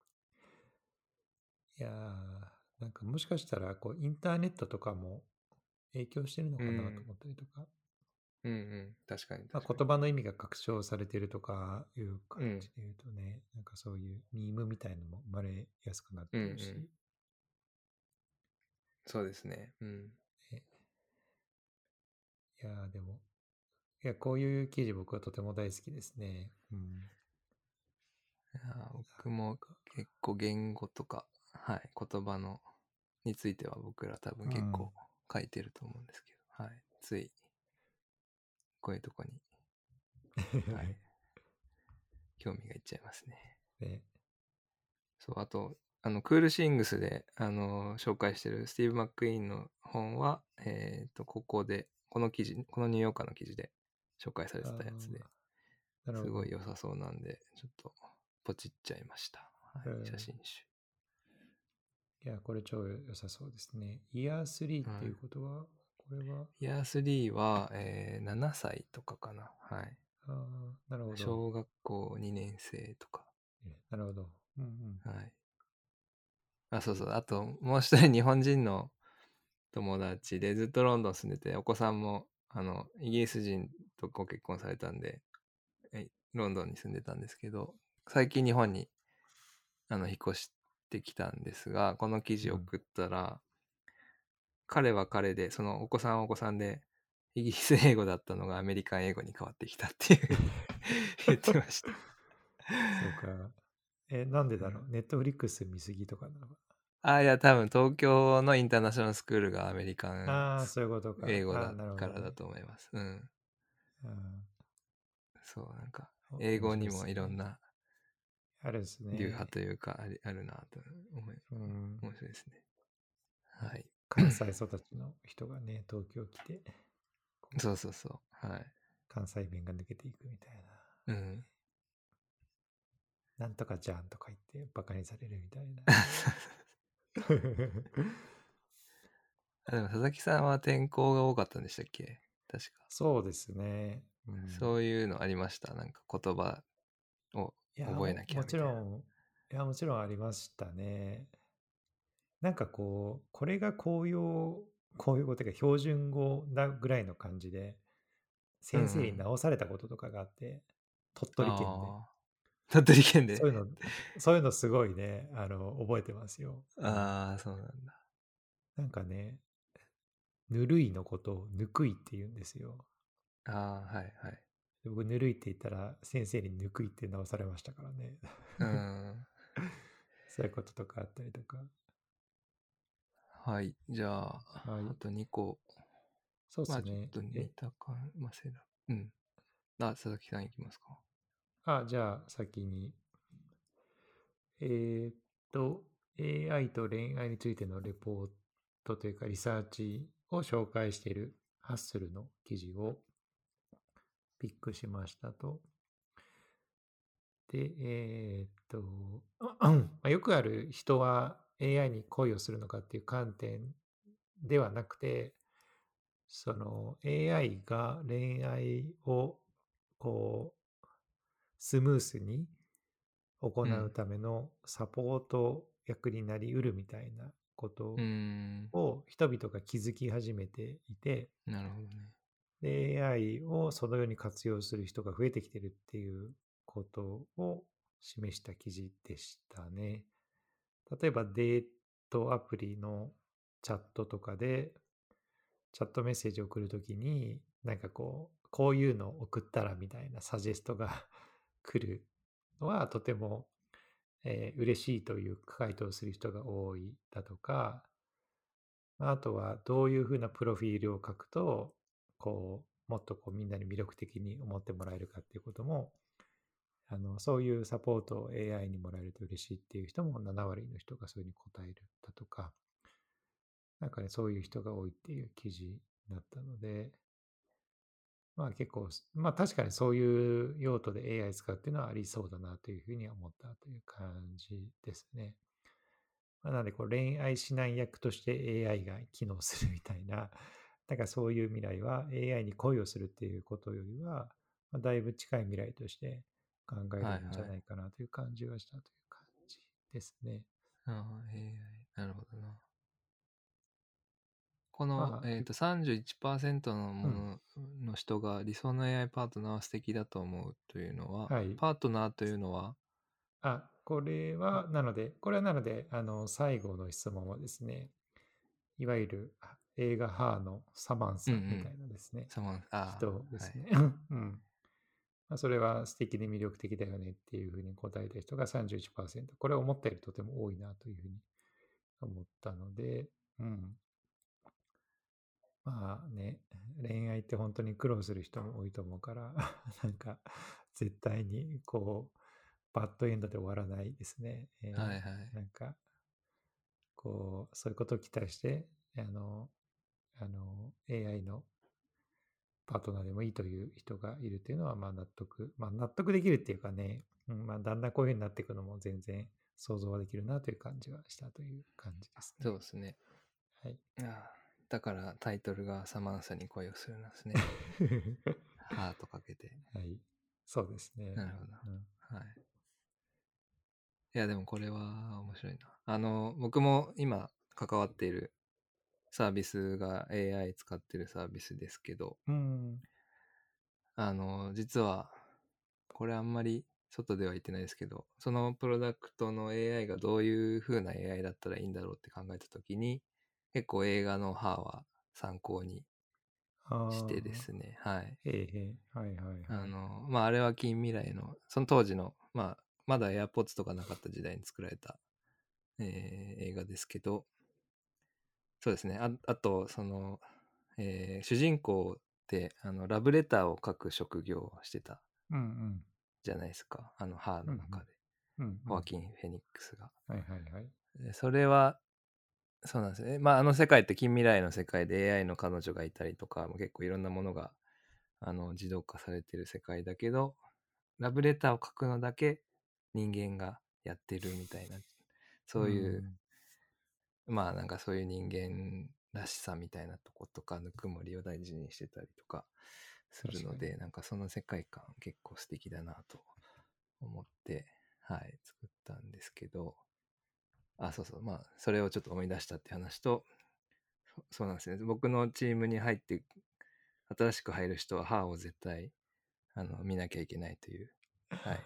いやなんかもしかしたらこうインターネットとかも影響してるのかなと思ったりとか。 うん、うん、うん、確かに確かに、 まあ、言葉の意味が拡張されてるとかいう感じで言うとね、うん、なんかそういうミームみたいのも生まれやすくなってるし。うんうん、 そうですね。うん。 いやでもいやこういう記事僕はとても大好きですね。うん、 いや僕も結構言語とか、はい、言葉のについては僕ら多分結構書いてると思うんですけど、うん、はい、ついこういうとこに、はい、興味がいっちゃいますね。ね、そう、あとあのクールシングスであの紹介してるスティーブ・マックイーンの本は、えー、とここでこの記事このニューヨーカーの記事で紹介されてたやつですごい良さそうなんでちょっとポチっちゃいました、はい、写真集。 いやこれ超良さそうですね。イヤースリーっていうことは、はい、これはイヤースリーは、えー、ななさいとかかな。はい。 あなるほど。 小学校にねん生とか。 なるほど。うんうん。はい。 あ、そうそう。あと、もう一人日本人の友達でずっとロンドン住んでて、お子さんも、あの、イギリス人とご結婚されたんで、ロンドンに住んでたんですけど、最近日本に、あの、引っ越してきたんですが、この記事を送ったら、うん、彼は彼で、そのお子さんはお子さんで、イギリス英語だったのがアメリカン英語に変わってきたっていうふうに言ってました。 そうか。え、なんでだろう。ネットフリックス見すぎとかなのかな。あ、いや、多分東京のインターナショナルスクールがアメリカンあそういうことか英語だからだと思います。うん。そう、なんか、英語にもいろんなあるです流派ね。 というか、ありあるなと思い、 うん。 面白いですね。はい。 関西育ちの人がね、東京来て、こうそうそうそう。はい。 関西弁が抜けていくみたいな。 うん。 なんとかじゃんとか言ってバカにされるみたいな。 あ、でも佐々木さんは転校が多かったんでしたっけ？確か。 そうですね。うん。 そういうのありました？なんか言葉をいや、 覚えなももきゃみたいな。 ちろん、いや、もちろんありましたね。なんかこう、これが公用、公用語というか標準語だぐらいの感じで、 うんう先生にん。 直されたこととかがあって、鳥取県で。 ああ。鳥取県で。 そういうの、そういうのすごいね、あの、覚えてますよ。うん。 ああ、そうなんだ。 なんかね、ぬるいのことをぬくいって言うんですよ。 ああ、はいはい。 で僕、ぬるいって言ったら、先生にぬくいって直されましたからね。 うーん。 そういうこととかあったりとか。 はい。じゃあ、 はい。 あとにこ。まあちょっそうですね。 と似え、 たかませだ。うん。あ、佐々木さんいきますか。 あ、じゃあ先に。えーっと、エーアイ と恋愛についてのレポートというかリサーチを紹介しているハッスルの記事をピックしましたと。で、えーっと、まあよくある人は エーアイ に恋をするのかっていう観点ではなくて、その エーアイ が恋愛をこうスムースに行うん。 うためのサポート役になりうるみたいなことうーん。 を人々が気づき始めていて、 なるほどね。 で エーアイ をそのように活用する人が増えてきてるっていうことを示した記事でしたね。例えばデートアプリのチャットとかでチャットメッセージを送るときになんかこうこういうのを送ったらみたいなサジェストが来るのはとても、えー嬉しいという回答をする人が多いだとか、あとはどういうふうなプロフィールを書くと、こう、もっとこうみんなに魅力的に思ってもらえるかっていうことも、あの、そういうサポートを エーアイ にもらえると嬉しいっていう人もなな割の人がそういうふうに答えるだとか、なんかね、そういう人が多いっていう記事だったので、まあ結構、まあ確かにそういう用途で エーアイ 使うっていうのはありそうだなというふうには思ったという感じですね。まあ、なのでこう恋愛指南役として エーアイ が機能するみたいな、だからそういう未来は エーアイ に恋をするっていうことよりは、まあ、だいぶ近い未来として考えはいはい。 れるんじゃないかなという感じがしたという感じですね。 ああ、エーアイ。なるほどな。この、 まあ、 えっ、 けと、さんじゅういちパーセントのうん、 ものの人が理想の エーアイ パートナーは素敵だと思うというのは、 はい。 パートナーというのは、 あ、これは、なので、これはなので、あの、最後の質問はですね、いわゆるあ映画ハーのサマンうんうん。 サみたいなですね、 サマン、ああ、はい。 人ですね。うん。まあ、それは素敵で魅力的だよねっていうふうに答えた人がさんじゅういちパーセント。これを思ったよりとても多いなというふうに思ったので、うん。まあね、恋愛って本当に苦労する人も多いと思うから、なんか絶対にこう、バッドエンドで終わらないですね。えはいはい。 ーなんか、こう、そういうことを期待して、あの、あの、エーアイ のパートナーでもいいという人がいるというのは、まあ納得、まあ納得できるっていうかね、うん、まあだんだんこういうふうになっていくのも全然想像はできるなという感じはしたという感じですね。 そうですね。 はい。 ああ、だからタイトルがサマンサに恋をするなんですね。ハートかけて。 はい。そうですね。 なるほど。 うん。 はい。いや、でもこれは面白いな。あの、僕も今関わっているサービスが エーアイ 使ってるサービスですけど、 うん。 あの、実は、これあんまり外では言ってないですけど、そのプロダクトの エーアイ がどういう風な エーアイ だったらいいんだろうって考えたときに、結構映画の歯は参考にしてでああ。 すね、はい。 へえへえ。はいはいはい。 あの、まあ、あれは近未来の、その当時の、まあ、まだ AirPods とかなかった時代に作られた、えー映画ですけど、そうですね。ああと、その、えー主人公ってあのラブレターを書く職業をしてたうんうん。 じゃないですか。あの、ハーうんうん。 の中で。 うんうんホアキン・フェニックスが。 はいはいはい。 でそれは、そうなんですね。まあ、あの世界って近未来の世界で エーアイ の彼女がいたりとか、結構いろんなものがあの自動化されてる世界だけど、ラブレターを書くのだけ人間がやってるみたいな、そういう、うん、まあなんかそういう人間らしさみたいなとことか、ぬくもりを大事にしてたりとかするので、なんかその世界観結構素敵だなと思って、はい、作ったんですけど、あ、そうそう、まあそれをちょっと思い出したって話と、そうなんですね。僕のチームに入って新しく入る人は歯を絶対あの見なきゃいけないという、はい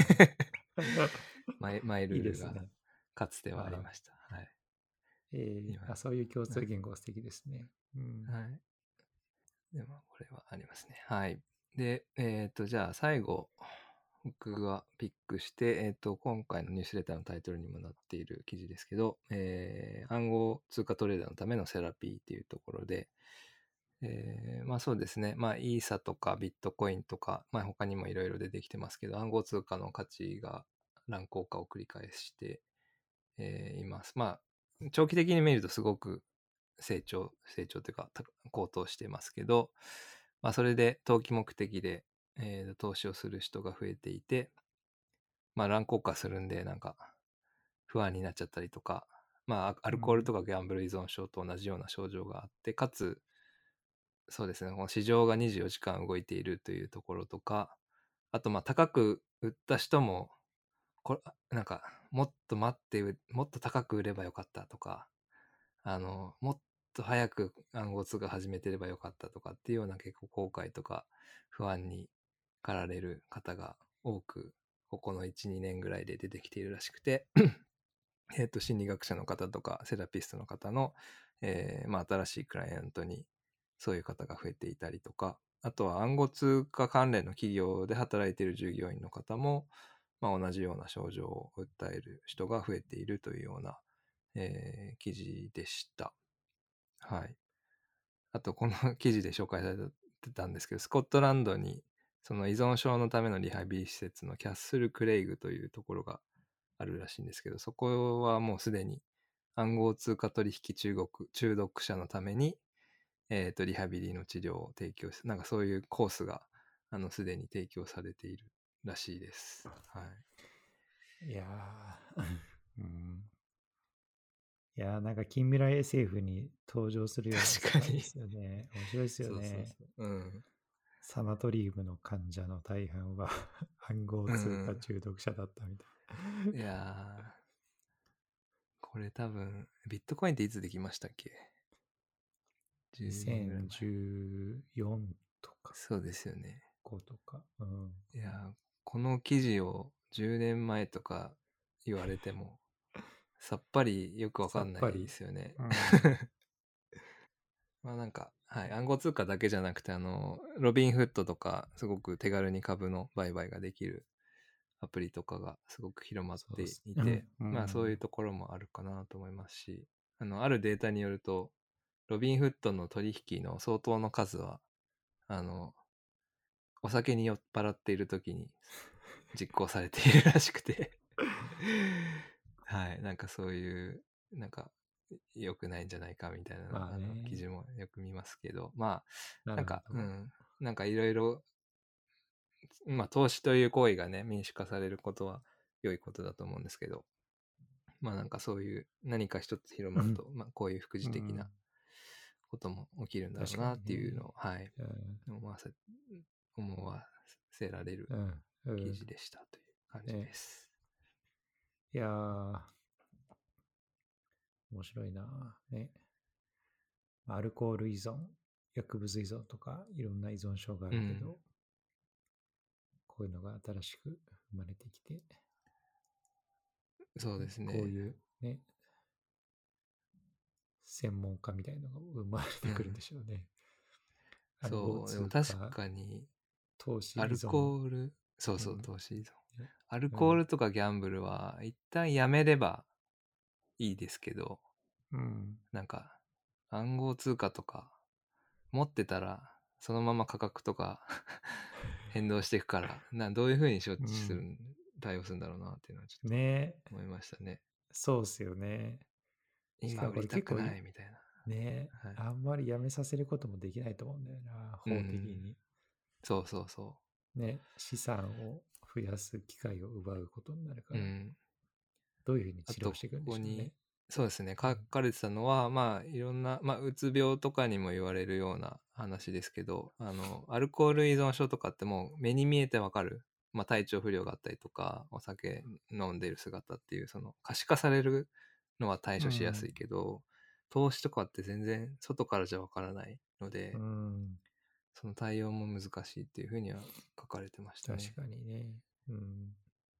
マイ、マイルールがかつてはありました。はい。 えー、あそういう共通言語は素敵ですね。うん、 はい。でもこれはありますね。はい。で、えっ、ー、と、じゃあ最後、僕がピックして、えっ、ー、と、今回のニュースレターのタイトルにもなっている記事ですけど、えー、暗号通貨トレーダーのためのセラピーっていうところで、えー、まあそうですね。まあイーサとかビットコインとか、まあ他にもいろいろ出てきてますけど、暗号通貨の価値が乱高下を繰り返して、えーいます。まあ長期的に見るとすごく成長、成長というか高騰してますけど、まあそれで投機目的で、えー投資をする人が増えていて、まあ乱高下するんでなんか不安になっちゃったりとか、まあアルコールとかギャンブル依存症と同じような症状があって、かつそうですね、この市場がにじゅうよじかん動いているというところとか、あとまあ高く売った人もこなんかもっと待ってもっと高く売ればよかったとか、あのもっと早く暗号通貨始めてればよかったとかっていうような結構後悔とか不安に駆られる方が多くここのいち、にねんぐらいで出てきているらしくてえっと心理学者の方とかセラピストの方の、えーまあ、新しいクライアントにそういう方が増えていたりとか、あとは暗号通貨関連の企業で働いている従業員の方も、まあ、同じような症状を訴える人が増えているというような、えー記事でした。はい。あと、この記事で紹介されてたんですけど、スコットランドにその依存症のためのリハビリ施設のキャッスル・クレイグというところがあるらしいんですけど、そこはもうすでに暗号通貨取引中国中毒者のために、えーと、リハビリの治療を提供して、なんかそういうコースがあのすでに提供されているらしいです。はい。 いやー、うん、いやーなんか近未来 エスエフ に登場するような世界ですよね。面白いですよね。 そうそうそう。うん。 サナトリウムの患者の大半は暗号通貨中毒者だったみたいな。 うん、いやー、これ多分、ビットコインっていつできましたっけ？じゅうねんぐらい前。 にせんじゅうよんとか。 そうですよね。 ごとか。うん、 いや、この記事をじゅうねんまえとか言われても、さっぱりよくわかんないですよね。うん、まあなんか、はい、暗号通貨だけじゃなくて、あの、ロビンフットとか、すごく手軽に株の売買ができるアプリとかがすごく広まっていて、うん、まあそういうところもあるかなと思いますし、あの、あるデータによると、ロビンフットの取引の相当の数は、あの、お酒に酔っ払っている時に実行されているらしくてはい、なんかそういうなんか良くないんじゃないかみたいな、まあ、あの記事もよく見ますけど、まあなんかうんなんかいろいろまあ投資という行為がね民主化されることは良いことだと思うんですけど、まあなんかそういう何か一つ広まると、うん、まあこういう副次的なことも起きるんだろうなっていうのを、ね、はい、うん、思わせ思わせられる記事でしたという感じです。 うんうん、ね、いやー面白いなね。アルコール依存、薬物依存とかいろんな依存症があるけど、うん、こういうのが新しく生まれてきて、 そうですね。 こういうね、専門家みたいなのが生まれてくるんでしょうね。 うん、そう、でも確かに、 投資依存アルコール、そうそう、うん、投資依存。 ね、 アルコールとかギャンブルは一旦やめればいいですけど、うん、なんか暗号通貨とか持ってたらそのまま価格とか変動していくからな、どういうふうに処置するん対応するんだろうなっていうのはちょっとね。 思いましたね。 そうっすよね。しかも今売りたくこれ結構いないみたいな。 ね、 はい。 あんまりやめさせることもできないと思うんだよな、 うん法的に。 そうそうそね、資産を増やす機会を奪うことになるかう。うら、 ん。 どういうふうにあと、こ治療していくんでこに、 しょうね。 そうですね、書うん。 かれてたのは、まあ、いろんな、まあ、うつ病とかにも言われるような話ですけど、あの、アルコール依存症とかってもう目に見えてわかる。まあ、体調不良があったりとか、お酒飲んでる姿っていう、その、可視化されるのは対処しやすいけど、投資とかって全然外からじゃわからないのうで、 ん、 その対応も難しいっていうふうには書かれてましたね。 確かにね。うん。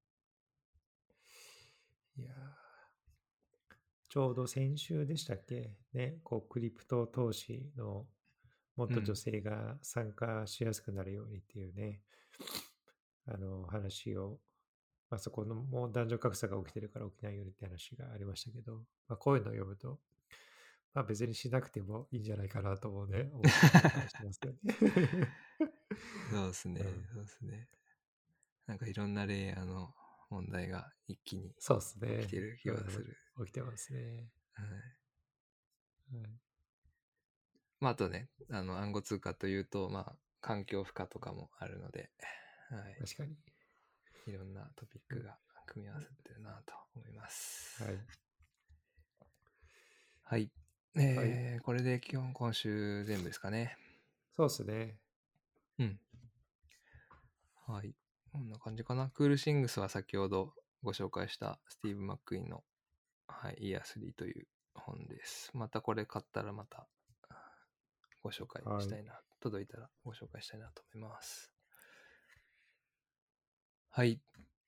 いやー、ちょうど先週でしたっけね、こう、クリプト投資のもっと女うん。 性が参加しやすくなるようにっていうね、あの、話を、まあ、そこのもう男女格差が起きてるから起きないようにって話がありましたけど、まあ、こういうのを読むと、まあ、別にしなくてもいいんじゃないかなともね、思ったりとかしますよね。 そうですね、 うん、 そうですね。なんかいろんなレイヤーの問題が一気にそうです起きてね。 る気うはする。 ん、起きてますね。 はい。 はい、 まあ、あとね、あの暗号通貨というと、まあ、環境負荷とかもあるので、はい。 確かに。 いろんなトピックが組み合わさってるなと思います。 はい。 はい。 はい。 えー、これで基本今週全部ですかね。 そうですね。 うん。はい。こんな感じかな。クールシングスは先ほどご紹介したスティーブ・マックイーンの、はい、イヤースリーという本です。またこれ買ったらまたご紹介はい。 したいな、届いたらご紹介したいなと思います。はい。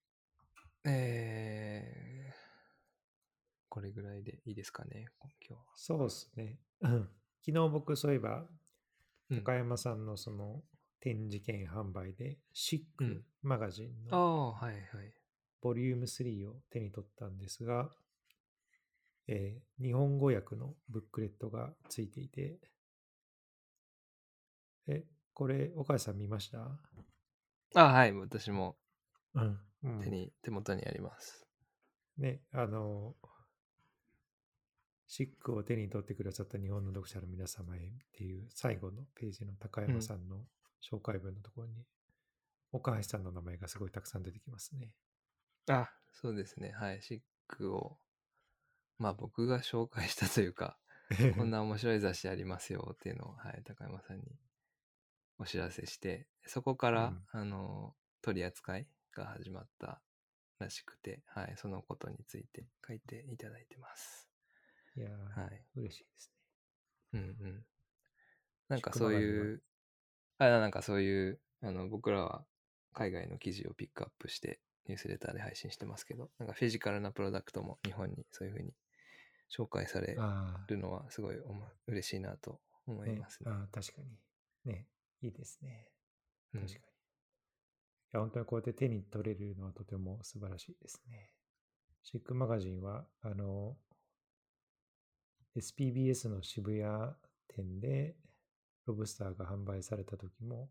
えー、これぐらいでいいですかね、今日は。 そうですね。うん昨日僕、そういえば、 うん。 高山さんのその展示券販売で、シックうん。 マガジンのああ、はいはい。 ボリュームスリーを手に取ったんですが、えー日本語訳のブックレットがついていて、え、これ、岡井さん見ました？ あはい、私もうん。うん。 手に、手元にあります。 ね、あの、シックを手に取ってくださった日本の読者の皆様へっていう最後のページの高うん。 山さんの紹介文のところに、岡橋さんの名前がすごいたくさん出てきますね。 あ、そうですね。はい。シックを、まあ僕が紹介したというか、こんな面白い雑誌ありますよっていうのを、はい、高山さんにお知らせして、そこから、 うん、 あの、取り扱いが始まったらしくて、はい、そのことについて書いていただいてます。 いやはい。 ー、嬉しいですうんうん。なね。シッんかクマガジンは、 そういう、あ、なんかそういう、あの、僕らは海外の記事をピックアップしてニュースレターで配信してますけど、なんかフィジカルなプロダクトも日本にそういうふうに紹介されあるのはすごいおも嬉しいなと思あ、ね、 いますね。 あー確かに。ね、いいですね。 うん。 確かに。いや、本当にこうやって手に取れるのはとても素晴らしいですね。シックマガジンは、あの、エスピービーエス の渋谷店でロブスターが販売された時も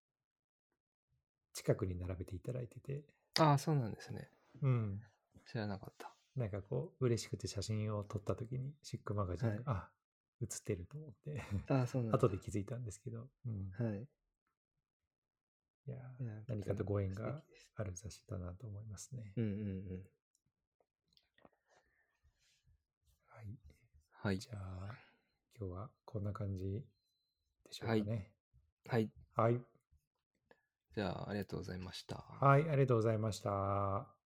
近くに並べていただいてて、 ああ、そうなんですね。 うん。 知らなかった。 なんかこう、嬉しくて写真を撮った時にシックマガジンが、 はい。 あ、写ってると思ってああ、そうなんだ。 後で気づいたんですけど、うん。 はい。 いや、 いや、とても何かとご縁が素敵です。 ある雑誌だなと思いますね。 うんうんうん。 はい。 はい。 じゃあ、今日はこんな感じでしょうはい。 かね。 はい。 はい。 じゃあ、ありがとうございました。 はい、ありがとうございました。